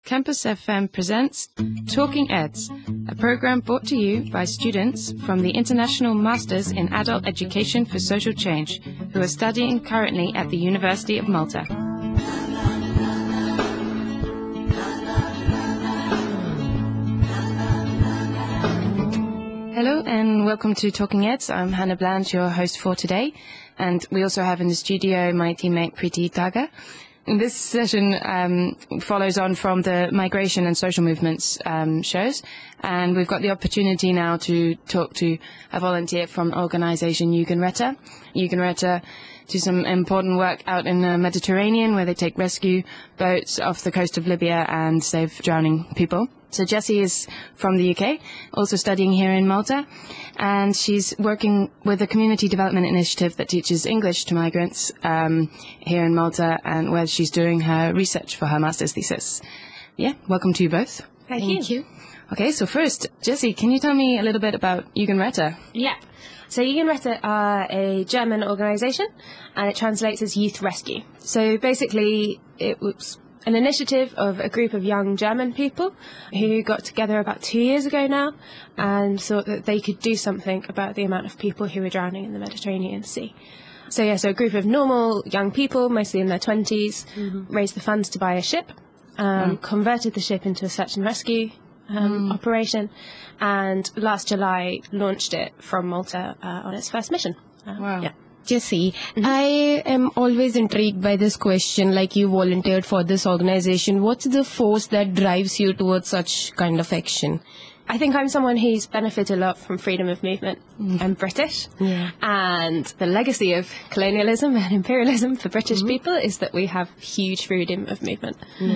Campus FM presents Talking Eds, a program brought to you by students from the International Masters in Adult Education for Social Change, who are studying currently at the University of Malta. Hello and welcome to Talking Eds. I'm Hannah Bland, your host for today, and we also have in the studio my teammate Preeti Daga. This session follows on from the migration and social movements shows, and we've got the opportunity now to talk to a volunteer from organisation Jugendretter. Jugendretter do some important work out in the Mediterranean, where they take rescue boats off the coast of Libya and save drowning people. So Jessie is from the UK, also studying here in Malta, and she's working with a community development initiative that teaches English to migrants here in Malta, and where she's doing her research for her master's thesis. Yeah, welcome to you both. Thank you. Okay, so first, Jessie, can you tell me a little bit about Jugendretter? Yeah. So Jugendretter are a German organisation, and it translates as Youth Rescue. So basically, it was an initiative of a group of young German people who got together about 2 years ago now and thought that they could do something about the amount of people who were drowning in the Mediterranean Sea. So a group of normal young people, mostly in their 20s, raised the funds to buy a ship, converted the ship into a search and rescue operation, and last July launched it from Malta on its first mission. Wow. Yeah. Jessie, I am always intrigued by this question, like you volunteered for this organization. What's the force that drives you towards such kind of action? I think I'm someone who's benefited a lot from freedom of movement. I'm British, and the legacy of colonialism and imperialism for British people is that we have huge freedom of movement,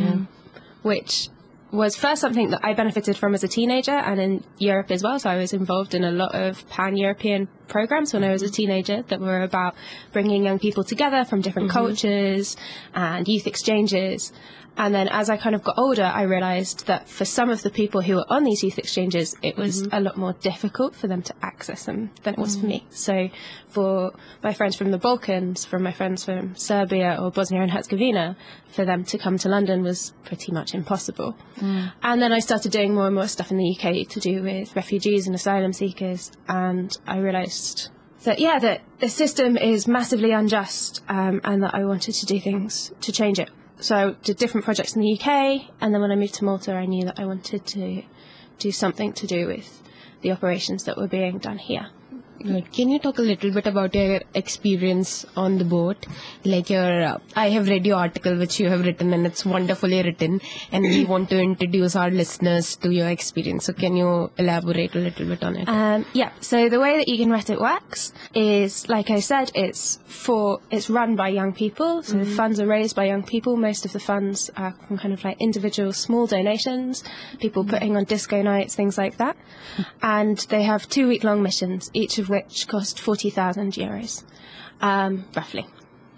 which was first something that I benefited from as a teenager and in Europe as well. So I was involved in a lot of pan-European programs when I was a teenager that were about bringing young people together from different cultures and youth exchanges. And then as I kind of got older, I realised that for some of the people who were on these youth exchanges, it was a lot more difficult for them to access them than it was for me. So for my friends from the Balkans, from my friends from Serbia or Bosnia and Herzegovina, for them to come to London was pretty much impossible. And then I started doing more and more stuff in the UK to do with refugees and asylum seekers, and I realised that that the system is massively unjust, and that I wanted to do things to change it. So I did different projects in the UK, and then when I moved to Malta, I knew that I wanted to do something to do with the operations that were being done here. Right. Can you talk a little bit about your experience on the boat? Like I have read your article which you have written, and it's wonderfully written, and we want to introduce our listeners to your experience. So can you elaborate a little bit on it? So the way that Jugendretter works is, like I said, it's run by young people. So the funds are raised by young people. Most of the funds are from kind of like individual small donations, people putting on disco nights, things like that. And they have 2-week-long missions, each of which cost €40,000, roughly.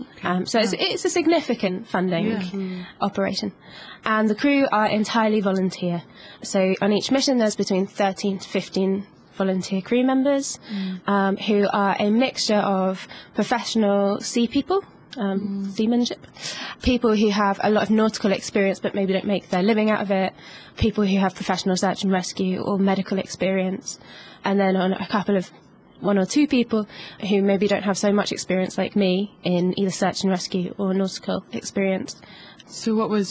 So it's a significant funding operation. And the crew are entirely volunteer. So on each mission there's between 13 to 15 volunteer crew members who are a mixture of professional sea people, seamanship, people who have a lot of nautical experience but maybe don't make their living out of it, people who have professional search and rescue or medical experience, and then on a couple of 1 or 2 people who maybe don't have so much experience like me in either search and rescue or nautical experience. So what was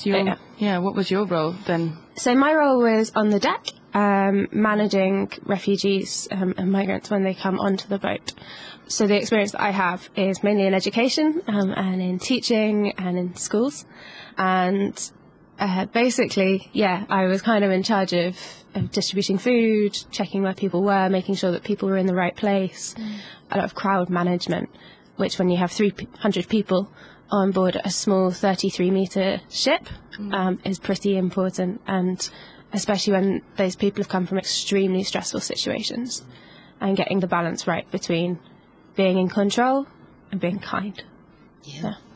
your role then? So my role was on the deck, managing refugees and migrants when they come onto the boat. So the experience that I have is mainly in education and in teaching and in schools. And basically, I was kind of in charge of distributing food, checking where people were, making sure that people were in the right place, a lot of crowd management, which when you have 300 people on board a small 33-metre ship is pretty important, and especially when those people have come from extremely stressful situations, and getting the balance right between being in control and being kind.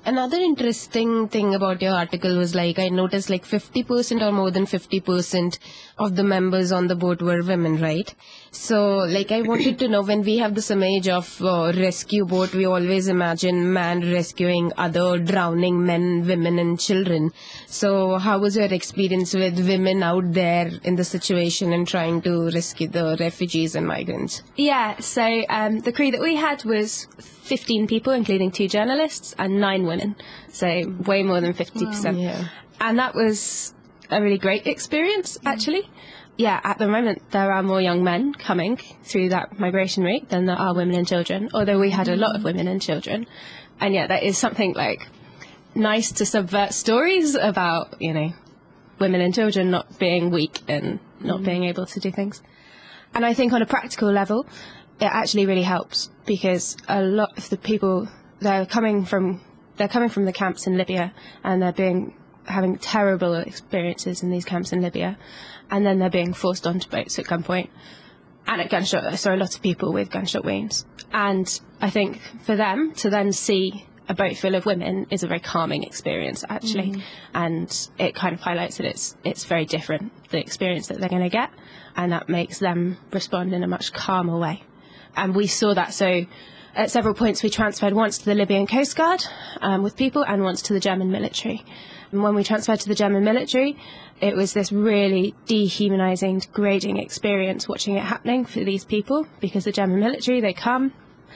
Another interesting thing about your article was like I noticed like 50% or more than 50% of the members on the boat were women, right? So like I wanted to know, when we have this image of rescue boat, we always imagine man rescuing other drowning men, women and children. So how was your experience with women out there in the situation and trying to rescue the refugees and migrants? Yeah, so the crew that we had was 15 people, including 2 journalists, and 9 women. So way more than 50%. Wow. Yeah. And that was a really great experience, actually. Yeah, at the moment, there are more young men coming through that migration route than there are women and children, although we had a lot of women and children. And yeah, that is something like nice to subvert stories about, you know, women and children not being weak and not being able to do things. And I think on a practical level, it actually really helps, because a lot of the people, they're coming from the camps in Libya, and they're having terrible experiences in these camps in Libya, and then they're being forced onto boats at gunpoint and at gunshot. So a lot of people with gunshot wounds. And I think for them to then see a boat full of women is a very calming experience, actually. And it kind of highlights that it's very different, the experience that they're going to get, and that makes them respond in a much calmer way. And we saw that. So at several points we transferred, once to the Libyan Coast Guard with people, and once to the German military. And when we transferred to the German military, it was this really dehumanising, degrading experience watching it happening for these people, because the German military, they come,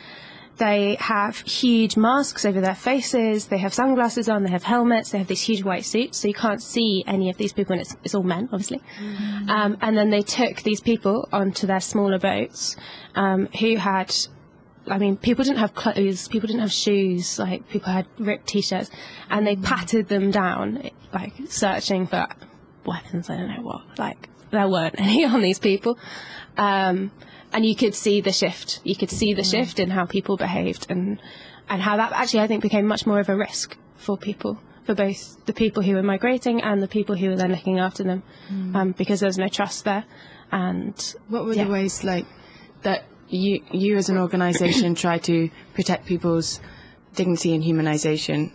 they have huge masks over their faces, they have sunglasses on, they have helmets, they have these huge white suits, so you can't see any of these people, and it's all men, obviously. And then they took these people onto their smaller boats, who had, I mean, people didn't have clothes, people didn't have shoes, like, people had ripped T-shirts, and they patted them down, like, searching for weapons, I don't know what, like, there weren't any on these people. And you could see the shift. You could see the shift in how people behaved, and how that actually, I think, became much more of a risk for people, for both the people who were migrating and the people who were then looking after them, because there was no trust there. And what were the ways, like, that you as an organisation try to protect people's dignity and humanisation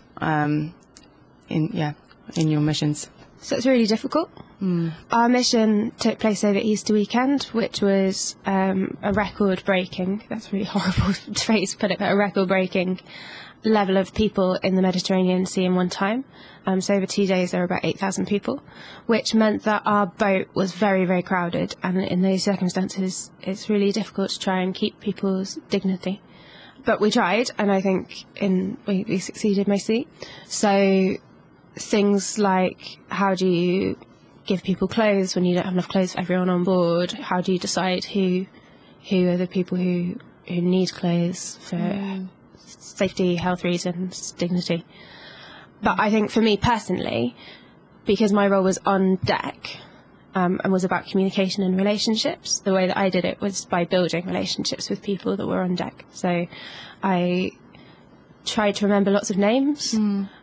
in your missions? So it's really difficult. Our mission took place over Easter weekend, which was a record-breaking, that's a really horrible phrase to put it, but a record-breaking level of people in the Mediterranean Sea in one time. So over 2 days there were about 8,000 people, which meant that our boat was very, very crowded. And in those circumstances, it's really difficult to try and keep people's dignity. But we tried, and I think we succeeded mostly. So things like, how do you give people clothes when you don't have enough clothes for everyone on board? How do you decide who are the people who need clothes for safety, health reasons, dignity? But I think for me personally, because my role was on deck and was about communication and relationships, the way that I did it was by building relationships with people that were on deck. So I tried to remember lots of names,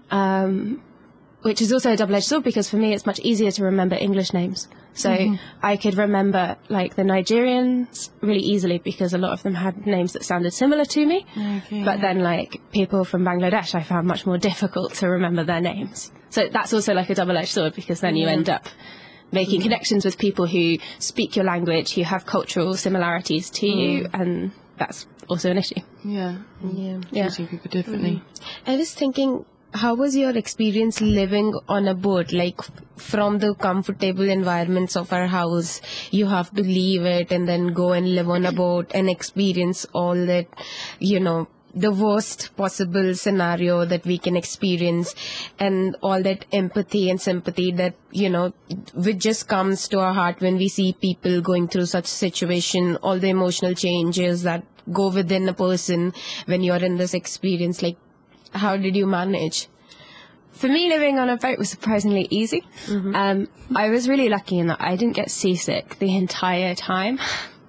which is also a double-edged sword, because for me it's much easier to remember English names. So I could remember, like, the Nigerians really easily, because a lot of them had names that sounded similar to me. But then, like, people from Bangladesh, I found much more difficult to remember their names. So that's also like a double-edged sword, because then you end up making connections with people who speak your language, who have cultural similarities to you, and that's also an issue. Treating people differently. I was thinking, how was your experience living on a boat? Like, from the comfortable environments of our house, you have to leave it and then go and live on a boat and experience all that, you know, the worst possible scenario that we can experience, and all that empathy and sympathy that, you know, which just comes to our heart when we see people going through such situation, all the emotional changes that go within a person when you're in this experience. Like, how did you manage? For me, living on a boat was surprisingly easy. I was really lucky in that I didn't get seasick the entire time,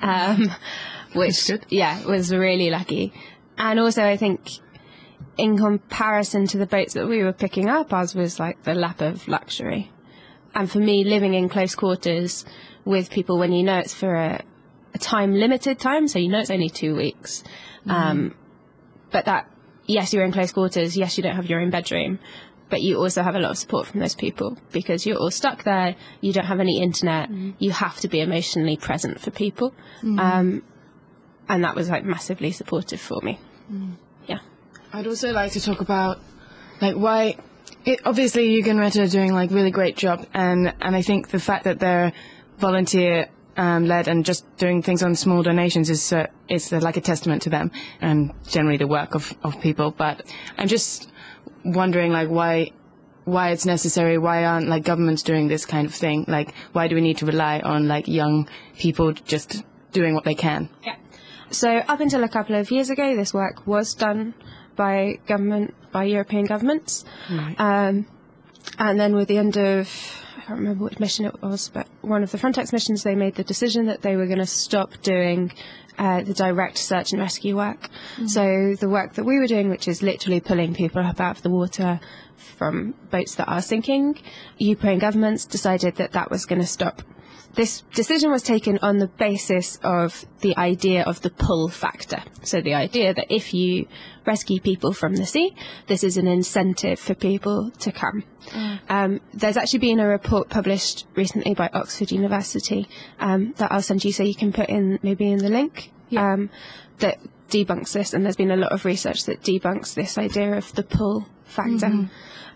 which, was really lucky. And also, I think, in comparison to the boats that we were picking up, ours was like the lap of luxury. And for me, living in close quarters with people, when you know it's for a time-limited time, so you know it's only 2 weeks, but that yes, you're in close quarters, yes, you don't have your own bedroom, but you also have a lot of support from those people because you're all stuck there, you don't have any internet, you have to be emotionally present for people. And that was like massively supportive for me. Yeah. I'd also like to talk about like why obviously Jürgen Rette are doing like really great job, and I think the fact that they're volunteer led and just doing things on small donations is like a testament to them and generally the work of people. But I'm just wondering like why it's necessary. Why aren't like governments doing this kind of thing? Like why do we need to rely on like young people just doing what they can? Yeah. So up until a couple of years ago, this work was done by European governments. Right. And then with the end of, I can't remember which mission it was, but one of the Frontex missions, they made the decision that they were going to stop doing the direct search and rescue work. So the work that we were doing, which is literally pulling people up out of the water from boats that are sinking, Ukraine governments decided that that was going to stop. This decision was taken on the basis of the idea of the pull factor. So the idea that if you rescue people from the sea, this is an incentive for people to come. There's actually been a report published recently by Oxford University that I'll send you so you can put in maybe in the link that debunks this. And there's been a lot of research that debunks this idea of the pull factor.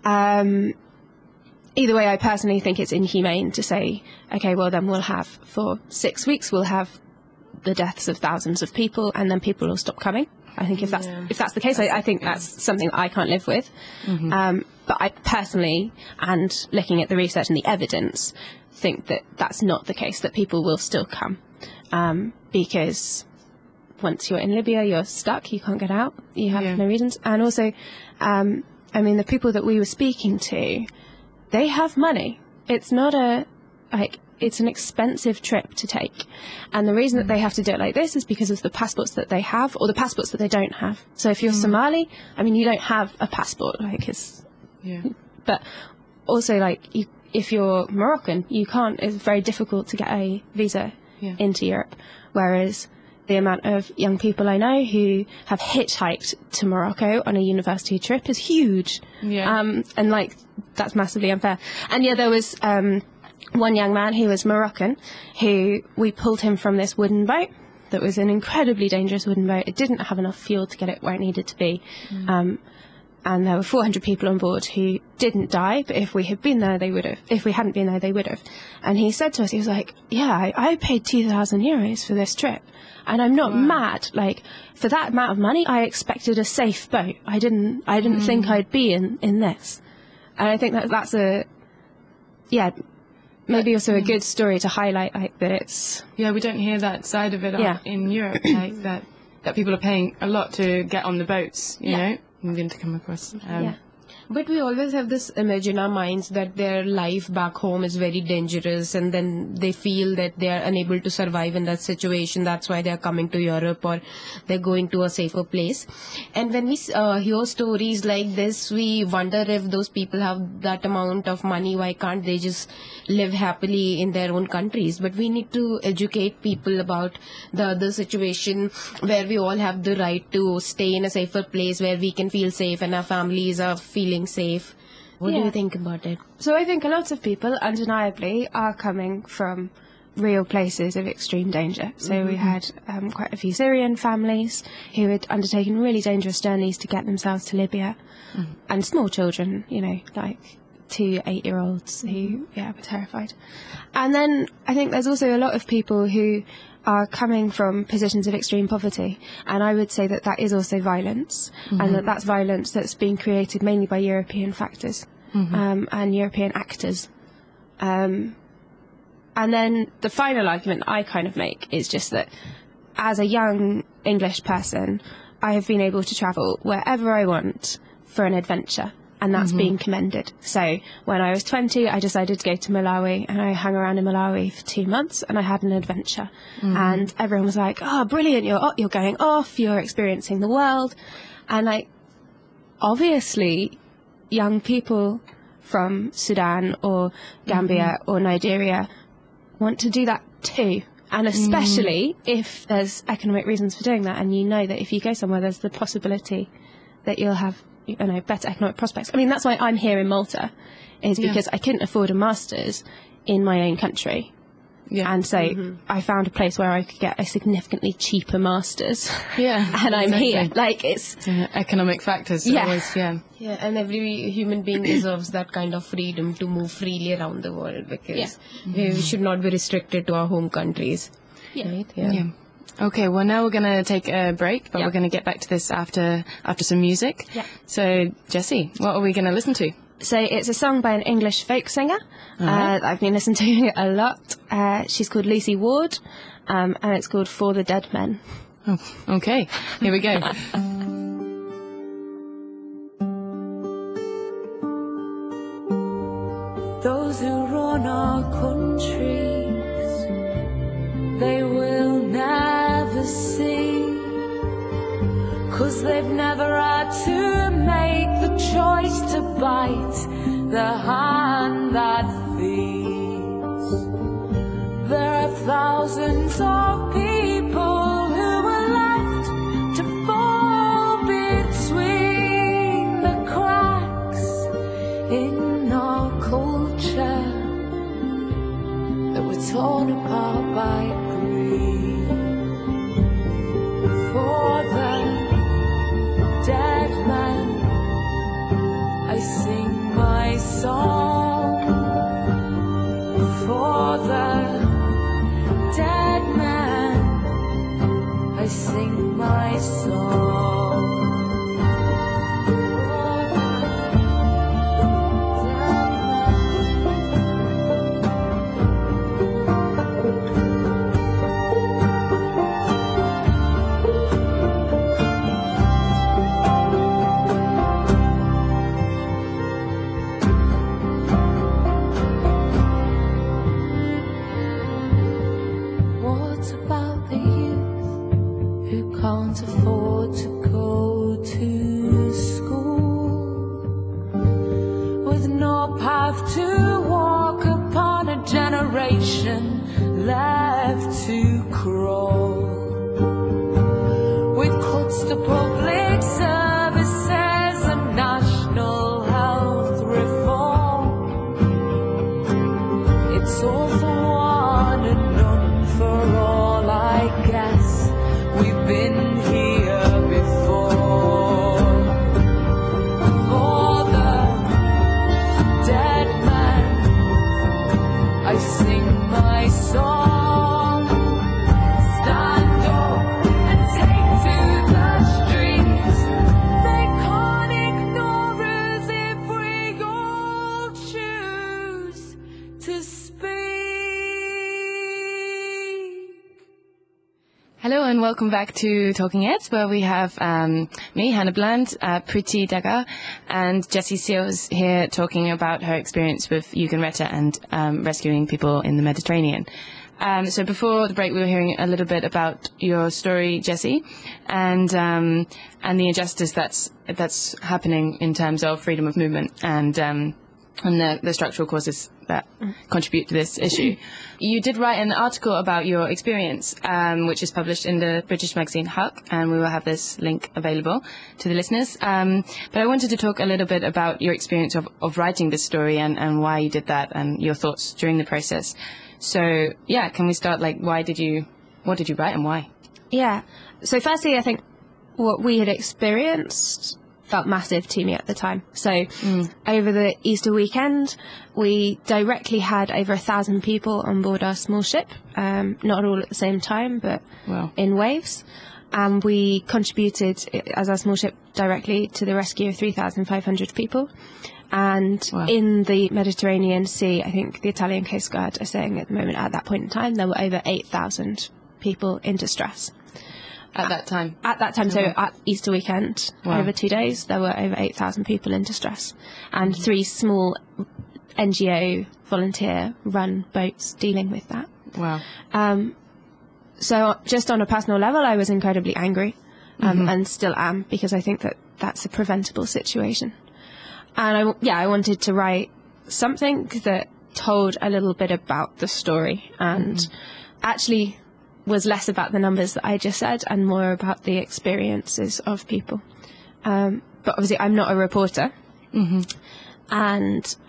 Either way, I personally think it's inhumane to say, okay, well, then we'll have, for 6 weeks, we'll have the deaths of thousands of people, and then people will stop coming. I think if that's the case, I think that's something that I can't live with. But I personally, and looking at the research and the evidence, think that that's not the case, that people will still come. Because once you're in Libya, you're stuck, you can't get out, you have no reasons. And also, I mean, the people that we were speaking to, they have money. It's not it's an expensive trip to take. And the reason that they have to do it like this is because of the passports that they have or the passports that they don't have. So if you're Somali, I mean, you don't have a passport, but also if you're Moroccan, you can't, it's very difficult to get a visa into Europe. Whereas the amount of young people I know who have hitchhiked to Morocco on a university trip is huge. And that's massively unfair. And there was one young man who was Moroccan who we pulled him from this wooden boat that was an incredibly dangerous wooden boat. It didn't have enough fuel to get it where it needed to be. And there were 400 people on board who didn't die, but if we had been there, they would have. If we hadn't been there, they would have. And he said to us, he was like, I paid 2,000 euros for this trip. And I'm not mad. Like, for that amount of money, I expected a safe boat. I didn't think I'd be in this. And I think that's maybe also a good story to highlight, that it's... Yeah, we don't hear that side of it in Europe, that people are paying a lot to get on the boats, you know, and then to come across. But we always have this image in our minds that their life back home is very dangerous, and then they feel that they are unable to survive in that situation. That's why they are coming to Europe, or they're going to a safer place. And when we hear stories like this, we wonder if those people have that amount of money, why can't they just live happily in their own countries? But we need to educate people about the other situation where we all have the right to stay in a safer place where we can feel safe and our families are feeling safe. What do you think about it? So I think a lot of people, undeniably, are coming from real places of extreme danger. So we had quite a few Syrian families who had undertaken really dangerous journeys to get themselves to Libya, and small children, like 2 8-year-olds who were terrified. And then I think there's also a lot of people who are coming from positions of extreme poverty, and I would say that that is also violence, and that's violence that's being created mainly by European factors and European actors. And then the final argument I kind of make is just that as a young English person, I have been able to travel wherever I want for an adventure. And that's being commended. So when I was 20, I decided to go to Malawi, and I hung around in Malawi for 2 months, and I had an adventure. And everyone was like, "Oh, brilliant! You're going off. You're experiencing the world." And obviously, young people from Sudan or Gambia or Nigeria want to do that too. And especially if there's economic reasons for doing that, and you know that if you go somewhere, there's the possibility that you'll have, better economic prospects. I mean, that's why I'm here in Malta, is because I couldn't afford a master's in my own country. Yeah. And so I found a place where I could get a significantly cheaper master's. Yeah. And I'm here. Like, it's economic factors. Yeah. Always, yeah, and every human being deserves that kind of freedom to move freely around the world, because we should not be restricted to our home countries. Yeah. Right? Yeah. Okay, well now we're going to take a break, but we're going to get back to this after some music. Yeah. So, Jessie, what are we going to listen to? So it's a song by an English folk singer that I've been listening to a lot. She's called Lucy Ward, and it's called For the Dead Men. Oh, okay, here we go. Those who run our countries, they will never see, 'cause they've never had to make the choice to bite the hand that feeds. There are thousands of people who are left to fall between the cracks in our culture that were torn apart by greed. For the dead man, I sing my song. For the dead man, I sing my song. Can't afford to go to school, with no path to walk upon, a generation left to crawl, with cuts to public services and national health reform. It's all for one and none for all, I guess. We've been here before. For the dead man, I sing my song. Stand up and take to the streets. They can't ignore us if we all choose to speak. Hello and welcome back to Talking Heads, where we have me, Hannah Bland, Priti Daga, and Jessie Seals here talking about her experience with Yugen Retta and rescuing people in the Mediterranean. So before the break, we were hearing a little bit about your story, Jessie, and the injustice that's happening in terms of freedom of movement and the structural causes that contribute to this issue. You did write an article about your experience, which is published in the British magazine Huck, and we will have this link available to the listeners. But I wanted to talk a little bit about your experience of writing this story and why you did that and your thoughts during the process. So, yeah, can we start, what did you write and why? Yeah. So firstly, I think what we had experienced felt massive to me at the time. So over the Easter weekend, we directly had over 1,000 people on board our small ship, not all at the same time, but in waves. And we contributed, as our small ship, directly to the rescue of 3,500 people. And in the Mediterranean Sea, I think the Italian Coast Guard are saying at the moment, at that point in time, there were over 8,000 people in distress. At that time? At that time, so at Easter weekend, over 2 days, there were over 8,000 people in distress. And 3 small NGO volunteer-run boats dealing with that. Wow. So just on a personal level, I was incredibly angry, and still am, because I think that that's a preventable situation. And I wanted to write something that told a little bit about the story, and actually was less about the numbers that I just said and more about the experiences of people. but obviously I'm not a reporter. And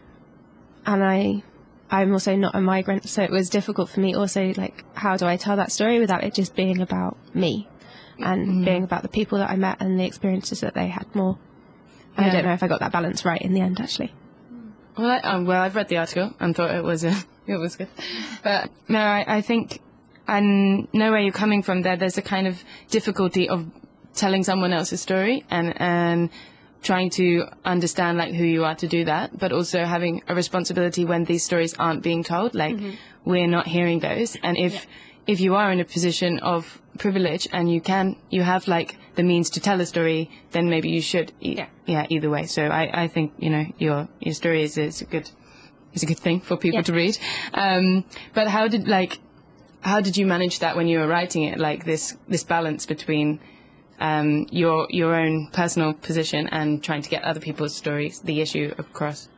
I'm also not a migrant, so it was difficult for me also, like, how do I tell that story without it just being about me and being about the people that I met and the experiences that they had more. And I don't know if I got that balance right in the end, actually. Well, I've read the article and thought it was good. But no, I think I know where you're coming from there. There's a kind of difficulty of telling someone else's story and trying to understand like who you are to do that, but also having a responsibility when these stories aren't being told, like we're not hearing those. And if you are in a position of privilege and you have like the means to tell a story, then maybe you should. Either way. So I think, you know, your story is a good thing for people to read. But how did you manage that when you were writing it? Like this balance between your own personal position and trying to get other people's stories, the issue across?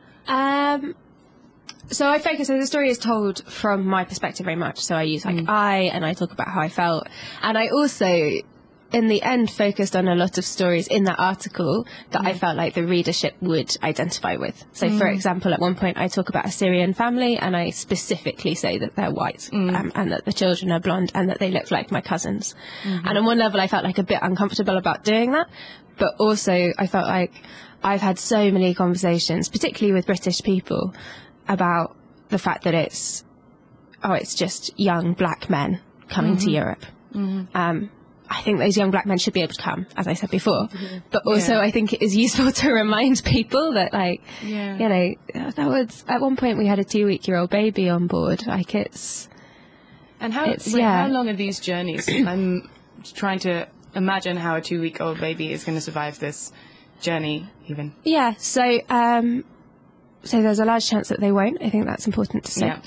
So I focus, so the story is told from my perspective very much. So I use like and I talk about how I felt. And I also, in the end, focused on a lot of stories in that article that I felt like the readership would identify with. So for example, at one point I talk about a Syrian family and I specifically say that they're white and that the children are blonde and that they look like my cousins. And on one level I felt like a bit uncomfortable about doing that. But also I felt like I've had so many conversations, particularly with British people, about the fact that it's just young black men coming to Europe. I think those young black men should be able to come, as I said before. But also I think it is useful to remind people that, like, you know, that was, at one point we had a 2-week-old baby on board. Like, it's... And how long are these journeys? I'm trying to imagine how a 2-week-old baby is going to survive this journey, even. Yeah, so there's a large chance that they won't. I think that's important to say.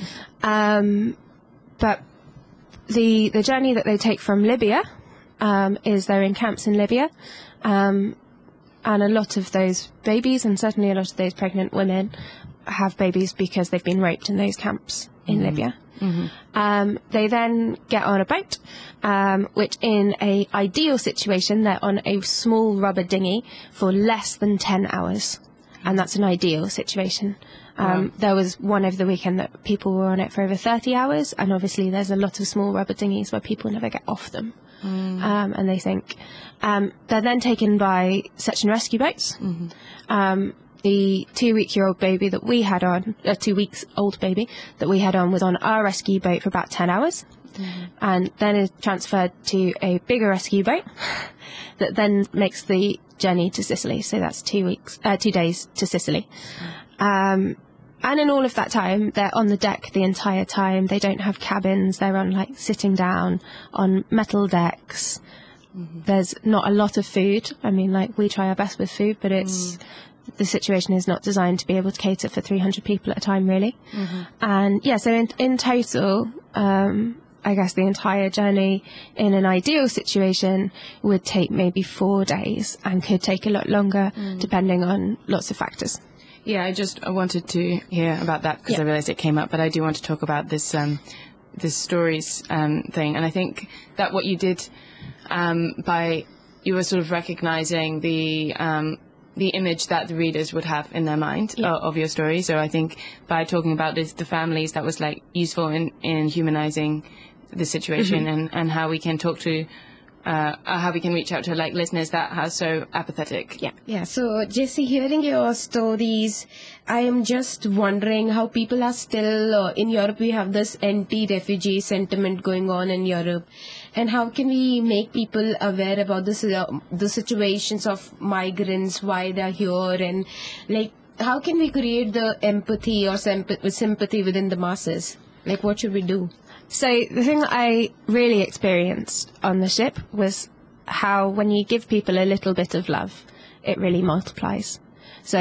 But the journey that they take from Libya is they're in camps in Libya, and a lot of those babies, and certainly a lot of those pregnant women, have babies because they've been raped in those camps in Libya. They then get on a boat, which in a ideal situation, they're on a small rubber dinghy for less than 10 hours. And that's an ideal situation. There was one over the weekend that people were on it for over 30 hours. And obviously there's a lot of small rubber dinghies where people never get off them. And they think. They're then taken by search and rescue boats. The 2-week-old baby that we had on, 2 weeks old baby that we had on, was on our rescue boat for about 10 hours. And then is transferred to a bigger rescue boat that then makes the journey to Sicily. So that's 2 days to Sicily. And in all of that time, they're on the deck the entire time. They don't have cabins. They're on, like, sitting down on metal decks. There's not a lot of food. I mean, like, we try our best with food, but it's the situation is not designed to be able to cater for 300 people at a time, really. And yeah, so in total, I guess the entire journey in an ideal situation would take maybe 4 days and could take a lot longer depending on lots of factors. Yeah, I wanted to hear about that because I realized it came up, but I do want to talk about this stories thing. And I think that what you did you were sort of recognizing the image that the readers would have in their mind of your story. So I think by talking about the families, that was like useful in humanizing the situation and how we can talk to how we can reach out to like listeners that are so apathetic. Yeah. So Jessie, hearing your stories, I am just wondering how people are still in Europe. We have this anti-refugee sentiment going on in Europe, and how can we make people aware about this, the situations of migrants, why they're here, and like how can we create the empathy or sympathy within the masses? Like, what should we do? So the thing that I really experienced on the ship was how when you give people a little bit of love, it really multiplies. So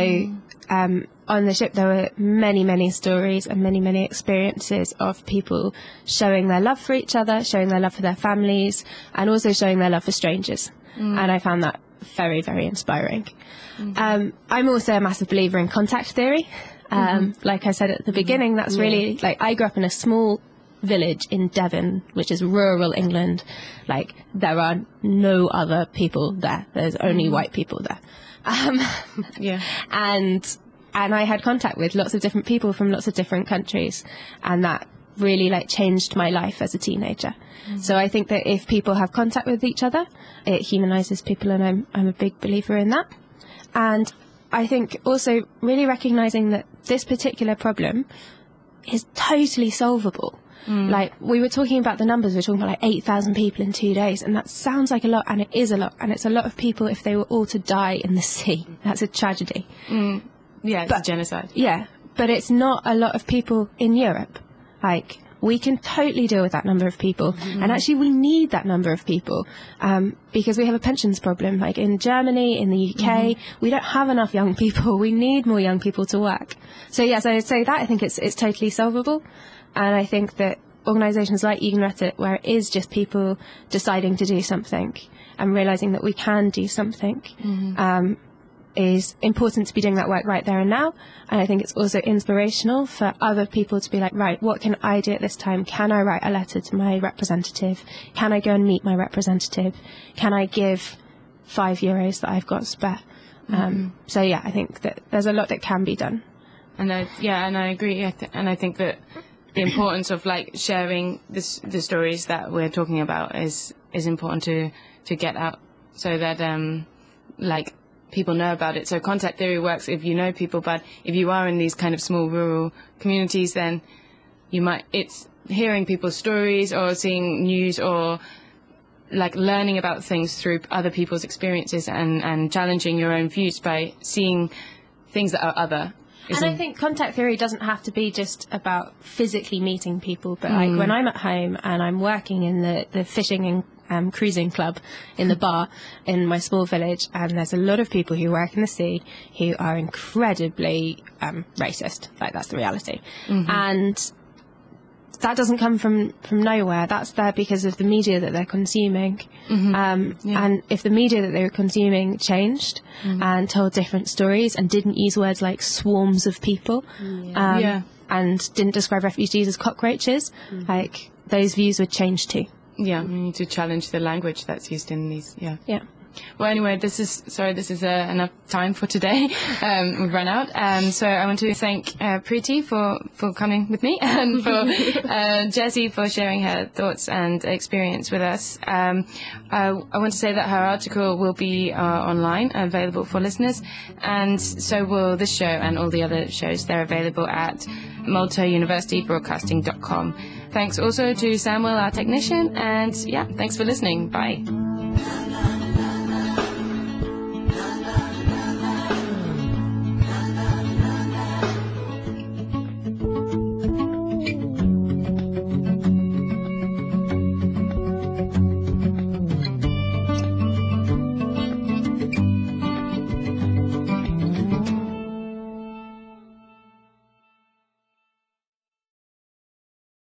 on the ship there were many, many stories and many, many experiences of people showing their love for each other, showing their love for their families, and also showing their love for strangers. And I found that very, very inspiring. I'm also a massive believer in contact theory. Like I said at the beginning, that's really, like, I grew up in a small village in Devon, which is rural England. Like, there are no other people there. There's only white people there. Yeah. And I had contact with lots of different people from lots of different countries, and that really like changed my life as a teenager. So I think that if people have contact with each other, it humanizes people, and I'm a big believer in that. And I think also really recognizing that this particular problem is totally solvable. Like, we were talking about the numbers, we were talking about like 8,000 people in 2 days, and that sounds like a lot, and it is a lot, and it's a lot of people if they were all to die in the sea. That's a tragedy. Yeah, it's a genocide. Yeah, but it's not a lot of people in Europe. Like, we can totally deal with that number of people. And actually, we need that number of people because we have a pensions problem. Like in Germany, in the UK, we don't have enough young people. We need more young people to work. So, yes, I would say that. I think it's totally solvable. And I think that organisations like Egen Rettet, where it is just people deciding to do something and realising that we can do something, is important to be doing that work right there and now. And I think it's also inspirational for other people to be like, right, what can I do at this time? Can I write a letter to my representative? Can I go and meet my representative? Can I give €5 that I've got spare? So yeah, I think that there's a lot that can be done. And I agree. And I think that the importance of like sharing the stories that we're talking about is important to get out, so that like people know about it. So contact theory works if you know people, but if you are in these kind of small rural communities, then it's hearing people's stories or seeing news or like learning about things through other people's experiences and challenging your own views by seeing things that are other. And I think contact theory doesn't have to be just about physically meeting people, but like when I'm at home and I'm working in the fishing and cruising club in the bar in my small village, and there's a lot of people who work in the sea who are incredibly racist. Like, that's the reality. And that doesn't come from nowhere. That's there because of the media that they're consuming. And if the media that they were consuming changed and told different stories and didn't use words like swarms of people and didn't describe refugees as cockroaches, like, those views would change too. Yeah, we need to challenge the language that's used in these. Yeah. Well, anyway, this is enough time for today. We've run out. So I want to thank Preeti for coming with me, and for Jessie for sharing her thoughts and experience with us. I want to say that her article will be online, available for listeners, and so will this show and all the other shows. They're available at maltauniversitybroadcasting.com. Thanks also to Samuel, our technician, and thanks for listening. Bye.